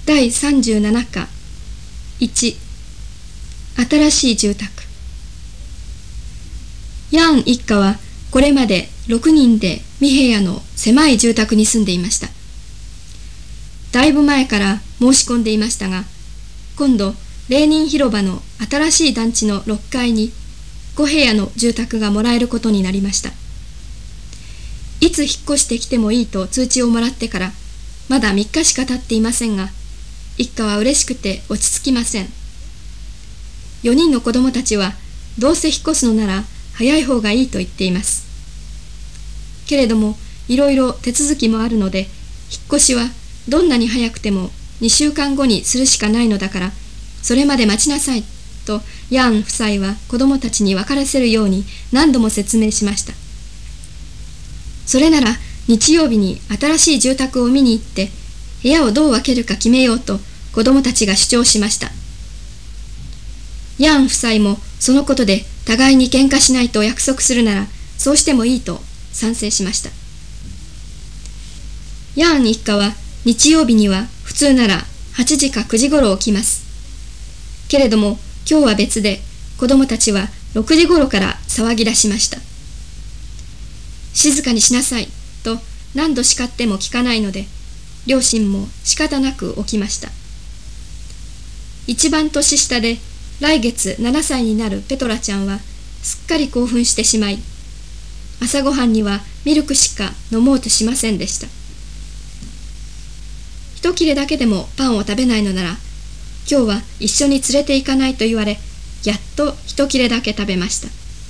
第37課1、新しい住宅。ヤン一家はこれまで6人で2部屋の狭い住宅に住んでいました。だいぶ前から申し込んでいましたが、今度レーニン広場の新しい団地の6階に5部屋の住宅がもらえることになりました。いつ引っ越してきてもいいと通知をもらってからまだ3日しか経っていませんが、一家は嬉しくて落ち着きません。4人の子供たちはどうせ引っ越すのなら早い方がいいと言っています。けれどもいろいろ手続きもあるので、引っ越しはどんなに早くても2週間後にするしかないのだから、それまで待ちなさいとヤン夫妻は子供たちに分からせるように何度も説明しました。それなら日曜日に新しい住宅を見に行って部屋をどう分けるか決めようと子供たちが主張しました。ヤン夫妻もそのことで互いに喧嘩しないと約束するならそうしてもいいと賛成しました。ヤン一家は日曜日には普通なら8時か9時ごろ起きます。けれども今日は別で子供たちは6時ごろから騒ぎ出しました。静かにしなさいと何度叱っても聞かないので、両親も仕方なく起きました。一番年下で来月7歳になるペトラちゃんはすっかり興奮してしまい、朝ごはんにはミルクしか飲もうとしませんでした。一切れだけでもパンを食べないのなら、今日は一緒に連れて行かないと言われ、やっと一切れだけ食べました。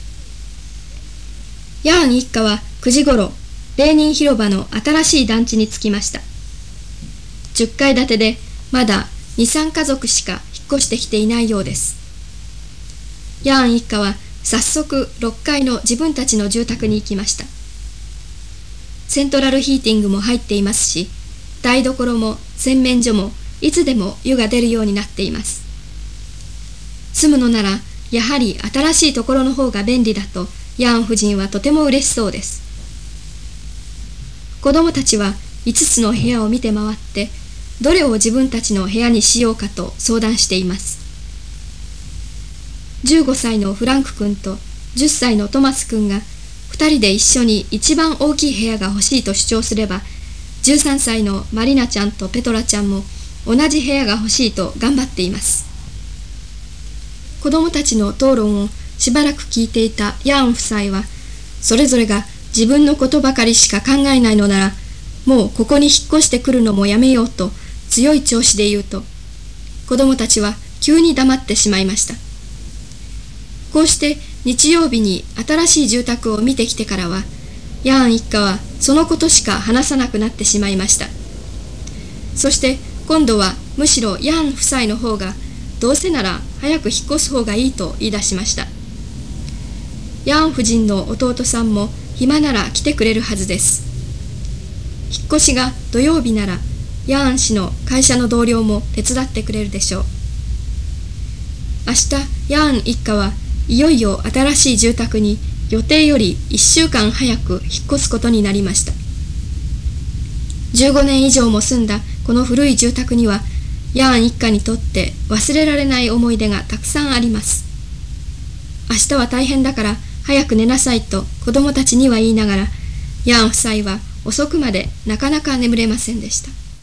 ヤン一家は9時ごろ、レーニン広場の新しい団地に着きました。10階建てでまだ2、3家族しか引っ越してきていないようです。ヤン一家は早速6階の自分たちの住宅に行きました。セントラルヒーティングも入っていますし、台所も洗面所もいつでも湯が出るようになっています。住むのならやはり新しいところの方が便利だとヤン夫人はとても嬉しそうです。子供たちは5つの部屋を見て回ってどれを自分たちの部屋にしようかと相談しています。15歳のフランク君と10歳のトマス君が2人で一緒に一番大きい部屋が欲しいと主張すれば、13歳のマリナちゃんとペトラちゃんも同じ部屋が欲しいと頑張っています。子供たちの討論をしばらく聞いていたヤン夫妻は、それぞれが自分のことばかりしか考えないのなら、もうここに引っ越してくるのもやめようと強い調子で言うと、子供たちは急に黙ってしまいました。こうして日曜日に新しい住宅を見てきてからは、ヤン一家はそのことしか話さなくなってしまいました。そして今度はむしろヤン夫妻の方がどうせなら早く引っ越す方がいいと言い出しました。ヤン夫人の弟さんも暇なら来てくれるはずです。引っ越しが土曜日ならヤン氏の会社の同僚も手伝ってくれるでしょう。明日ヤン一家はいよいよ新しい住宅に予定より1週間早く引っ越すことになりました。15年以上も住んだこの古い住宅にはヤン一家にとって忘れられない思い出がたくさんあります。明日は大変だから早く寝なさいと子供たちには言いながら、ヤン夫妻は遅くまでなかなか眠れませんでした。